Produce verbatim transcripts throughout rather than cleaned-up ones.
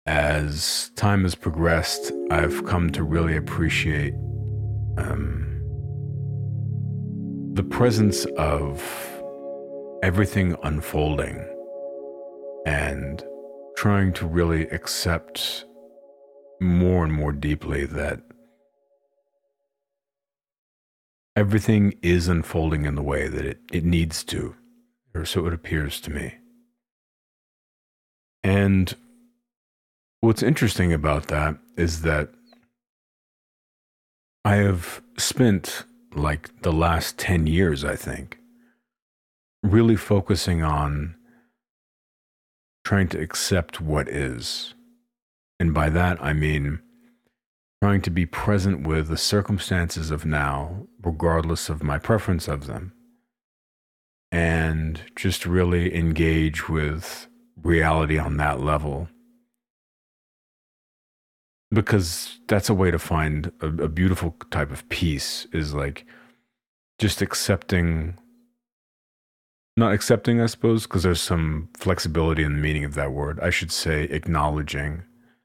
As time has progressed, I've come to really appreciate um, the presence of everything unfolding and trying to really accept more and more deeply that everything is unfolding in the way that it, it needs to, or so it appears to me. And what's interesting about that is that I have spent like the last ten years, I think, really focusing on trying to accept what is. And by that, I mean trying to be present with the circumstances of now, regardless of my preference of them, and just really engage with reality on that level. Because that's a way to find a, a beautiful type of peace, is like just accepting, not accepting, I suppose, because there's some flexibility in the meaning of that word. I should say acknowledging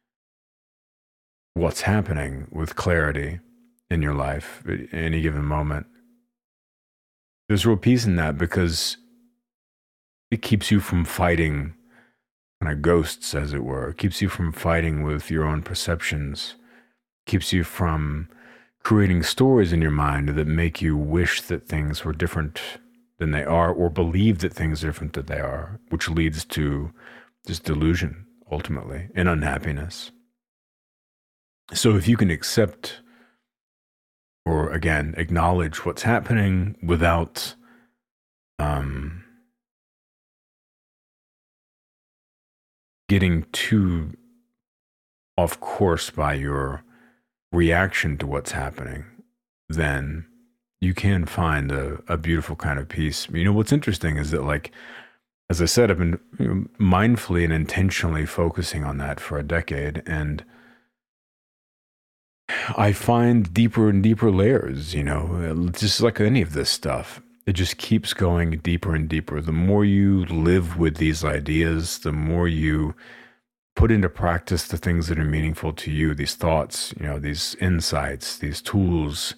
what's happening with clarity in your life at any given moment. There's real peace in that because it keeps you from fighting kind of ghosts, as it were. It keeps you from fighting with your own perceptions. It keeps you from creating stories in your mind that make you wish that things were different than they are, or believe that things are different than they are, which leads to this delusion ultimately and unhappiness. So if you can accept, or again, acknowledge what's happening without um, getting too off course by your reaction to what's happening, then you can find a, a beautiful kind of peace. You know, what's interesting is that, like, as I said, I've been you know, mindfully and intentionally focusing on that for a decade, and I find deeper and deeper layers, you know, just like any of this stuff. It just keeps going deeper and deeper. The more you live with these ideas, the more you put into practice the things that are meaningful to you, these thoughts, you know, these insights, these tools,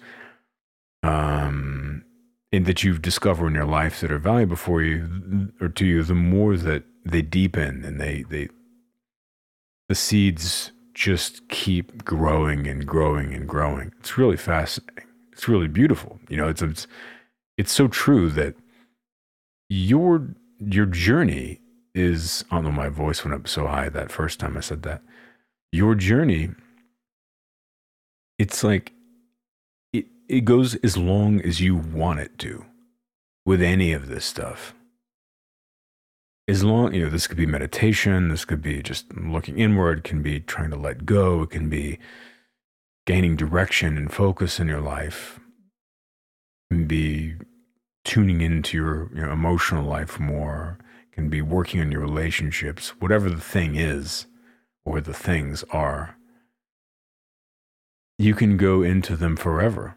um, and that you've discovered in your life that are valuable for you or to you, the more that they deepen and they, they, the seeds just keep growing and growing and growing. It's really fascinating. It's really beautiful. You know, it's, it's, it's so true that your, your journey is, I don't know, my voice went up so high that first time I said that. Your journey, it's like, it, it goes as long as you want it to with any of this stuff. As long, you know, this could be meditation, this could be just looking inward, it can be trying to let go, it can be gaining direction and focus in your life, it can be tuning into your, your emotional life more, it can be working on your relationships, whatever the thing is, or the things are, you can go into them forever.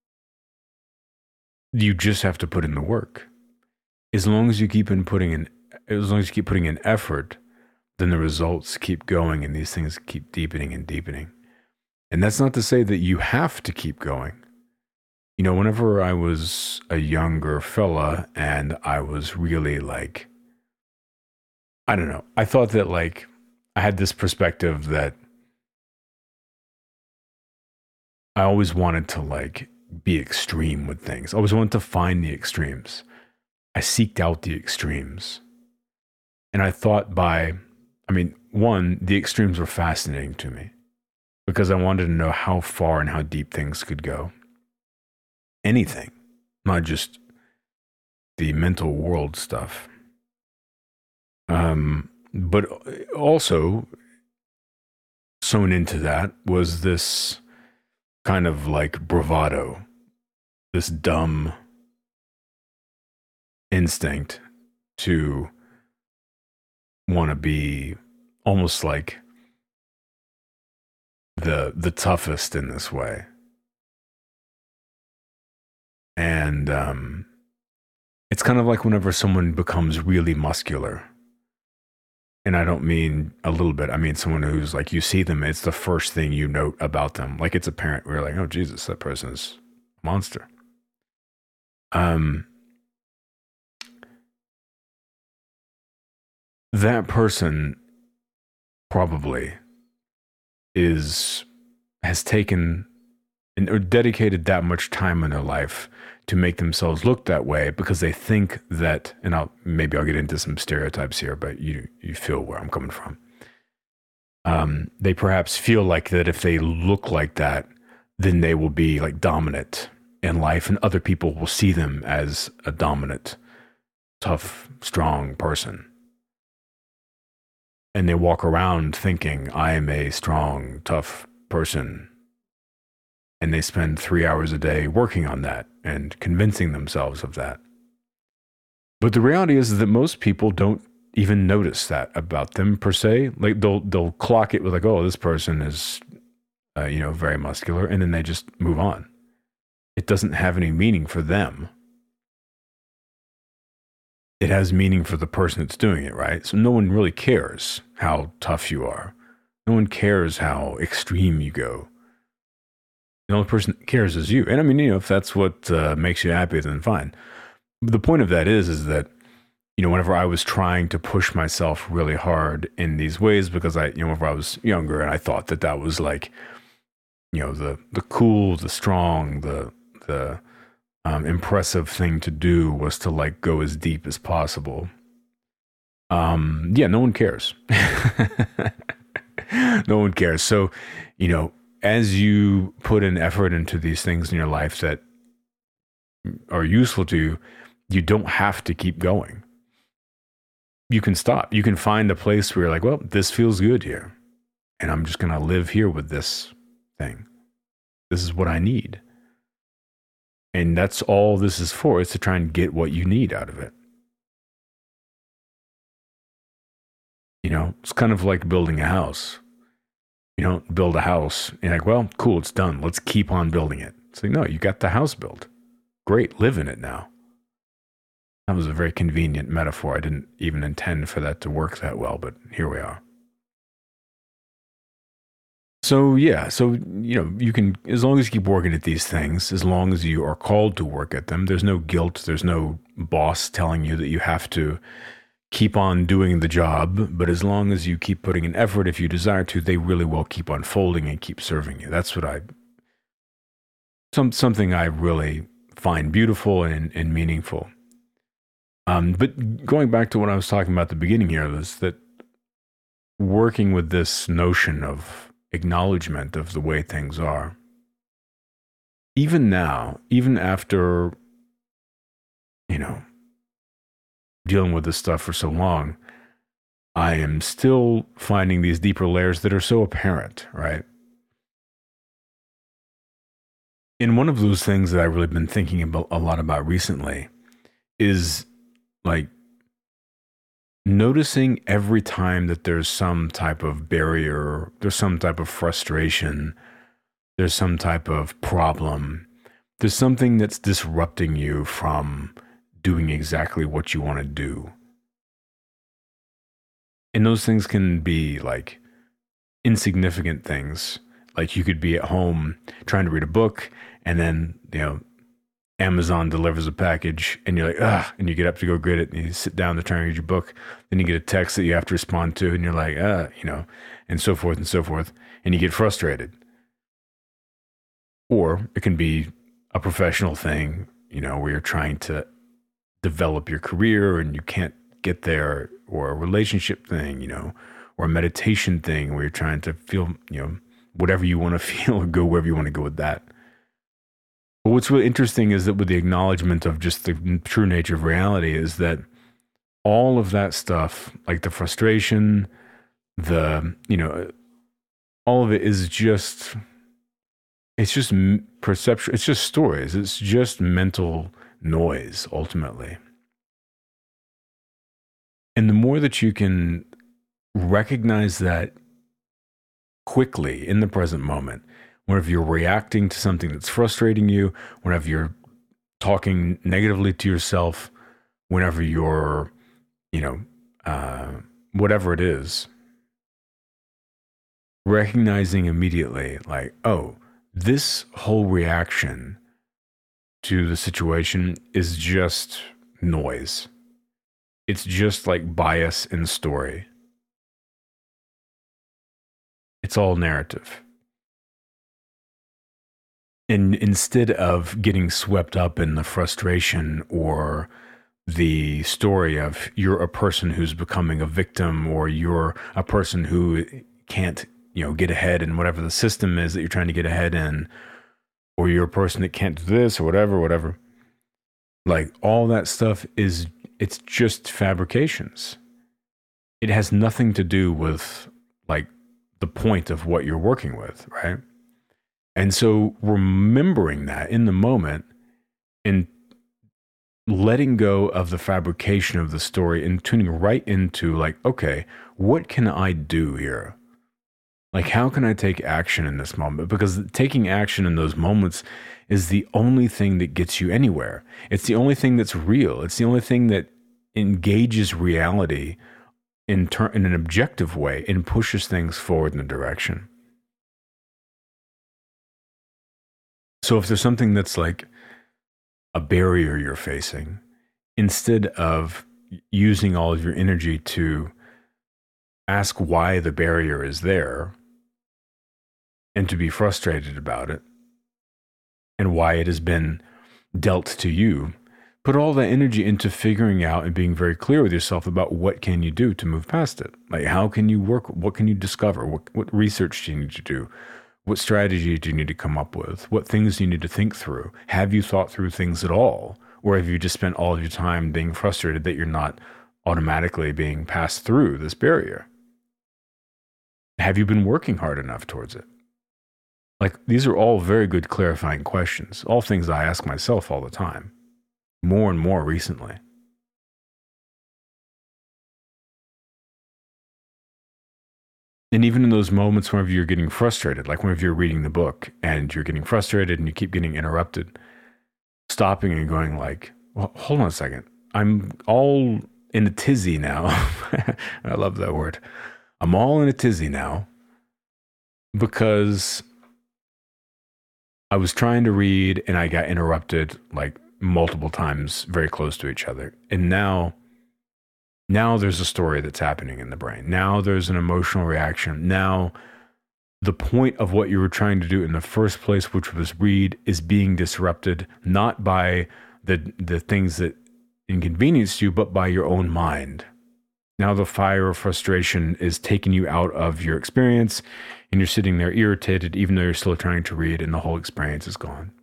You just have to put in the work. As long as you keep in putting in as long as you keep putting in effort, then the results keep going and these things keep deepening and deepening. And that's not to say that you have to keep going. You know, whenever I was a younger fella and I was really like, I don't know, I thought that like, I had this perspective that I always wanted to like be extreme with things. I always wanted to find the extremes. I seeked out the extremes. And I thought by, I mean, one, the extremes were fascinating to me because I wanted to know how far and how deep things could go. Anything, not just the mental world stuff. Um, but also sewn into that was this kind of like bravado, this dumb instinct to want to be almost like the the toughest in this way. And um, it's kind of like whenever someone becomes really muscular And I don't mean a little bit. I mean someone who's like, you see them, it's the first thing you note about them. Like it's apparent. We're like, oh, Jesus, that person is a monster. Um, that person probably is, has taken and or dedicated that much time in their life to make themselves look that way because they think that, and I'll maybe I'll get into some stereotypes here, but you you feel where I'm coming from. Um, they perhaps feel like that if they look like that, then they will be like dominant in life, and other people will see them as a dominant, tough, strong person. And they walk around thinking, I am a strong, tough person. And they spend three hours a day working on that and convincing themselves of that. But the reality is that most people don't even notice that about them per se. Like they'll they'll clock it with like, oh, this person is, uh, you know, very muscular, and then they just move on. It doesn't have any meaning for them. It has meaning for the person that's doing it, right? So no one really cares how tough you are. No one cares how extreme you go. The only person that cares is you. And I mean, you know, if that's what uh, makes you happy, then fine. But the point of that is, is that, you know, whenever I was trying to push myself really hard in these ways, because I, you know, whenever I was younger and I thought that that was like, you know, the, the cool, the strong, the, the um, impressive thing to do was to like go as deep as possible. Um, yeah, no one cares. No one cares. So, you know, as you put in effort into these things in your life that are useful to you, you don't have to keep going. You can stop. You can find a place where you're like, well, this feels good here, and I'm just going to live here with this thing. This is what I need. And that's all this is for, is to try and get what you need out of it. You know, it's kind of like building a house. You don't build a house, and you're like, well, cool, it's done. Let's keep on building it. It's like, no, you got the house built. Great, live in it now. That was a very convenient metaphor. I didn't even intend for that to work that well, but here we are. So yeah, so, you know, you can, as long as you keep working at these things, as long as you are called to work at them, there's no guilt, there's no boss telling you that you have to keep on doing the job, but as long as you keep putting in effort, if you desire to, they really will keep unfolding and keep serving you. That's what I, some, something I really find beautiful and, and meaningful. Um, but going back to what I was talking about at the beginning here, was that working with this notion of acknowledgement of the way things are, even now, even after, you know, dealing with this stuff for so long, I am still finding these deeper layers that are so apparent, right? And one of those things that I've really been thinking about a lot about recently is like noticing every time that there's some type of barrier, there's some type of frustration, there's some type of problem, there's something that's disrupting you from doing exactly what you want to do. And those things can be like insignificant things. Like you could be at home trying to read a book, and then, you know, Amazon delivers a package, and you're like, ah, and you get up to go get it, and you sit down to try and read your book. Then you get a text that you have to respond to, and you're like, ah, you know, and so forth and so forth, and you get frustrated. Or it can be a professional thing, you know, where you're trying to develop your career and you can't get there, or a relationship thing, you know, or a meditation thing where you're trying to feel, you know, whatever you want to feel, or go wherever you want to go with that. But what's really interesting is that with the acknowledgement of just the true nature of reality is that all of that stuff, like the frustration, the, you know, all of it is just, it's just perception. It's just stories. It's just mental noise, ultimately. And the more that you can recognize that quickly in the present moment, whenever you're reacting to something that's frustrating you, whenever you're talking negatively to yourself, whenever you're, you know, uh, whatever it is, recognizing immediately, like, oh, this whole reaction to the situation is just noise. It's just like bias in story. It's all narrative. And instead of getting swept up in the frustration or the story of you're a person who's becoming a victim, or you're a person who can't, you know, get ahead in whatever the system is that you're trying to get ahead in, or you're a person that can't do this or whatever, whatever. Like, all that stuff is, it's just fabrications. It has nothing to do with like the point of what you're working with, right? And so remembering that in the moment and letting go of the fabrication of the story and tuning right into like, okay, what can I do here? Like, how can I take action in this moment? Because taking action in those moments is the only thing that gets you anywhere. It's the only thing that's real. It's the only thing that engages reality in, ter- in an objective way and pushes things forward in a direction. So if there's something that's like a barrier you're facing, instead of using all of your energy to ask why the barrier is there and to be frustrated about it and why it has been dealt to you, put all that energy into figuring out and being very clear with yourself about what can you do to move past it. Like, how can you work? What can you discover? What, what research do you need to do? What strategy do you need to come up with? What things do you need to think through? Have you thought through things at all? Or have you just spent all of your time being frustrated that you're not automatically being passed through this barrier? Have you been working hard enough towards it? Like, these are all very good clarifying questions, all things I ask myself all the time, more and more recently. And even in those moments whenever you're getting frustrated, like whenever you're reading the book and you're getting frustrated and you keep getting interrupted, stopping and going like, well, hold on a second. I'm all in a tizzy now. I love that word. I'm all in a tizzy now because I was trying to read and I got interrupted like multiple times very close to each other. And now Now there's a story that's happening in the brain. Now there's an emotional reaction. Now the point of what you were trying to do in the first place, which was read, is being disrupted, not by the the things that inconvenience you, but by your own mind. Now the fire of frustration is taking you out of your experience, and you're sitting there irritated, even though you're still trying to read, and the whole experience is gone.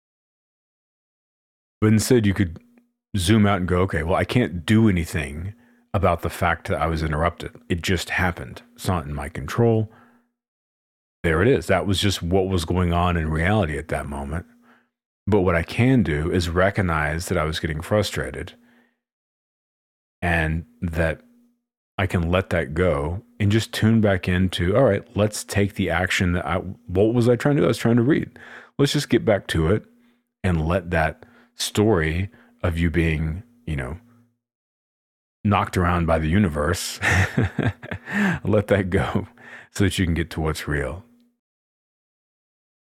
But instead, you could zoom out and go, okay, well, I can't do anything about the fact that I was interrupted. It just happened. It's not in my control. There it is. That was just what was going on in reality at that moment. But what I can do is recognize that I was getting frustrated and that I can let that go and just tune back into, all right, let's take the action that I, what was I trying to do? I was trying to read. Let's just get back to it and let that story of you being, you know, knocked around by the universe, let that go so that you can get to what's real.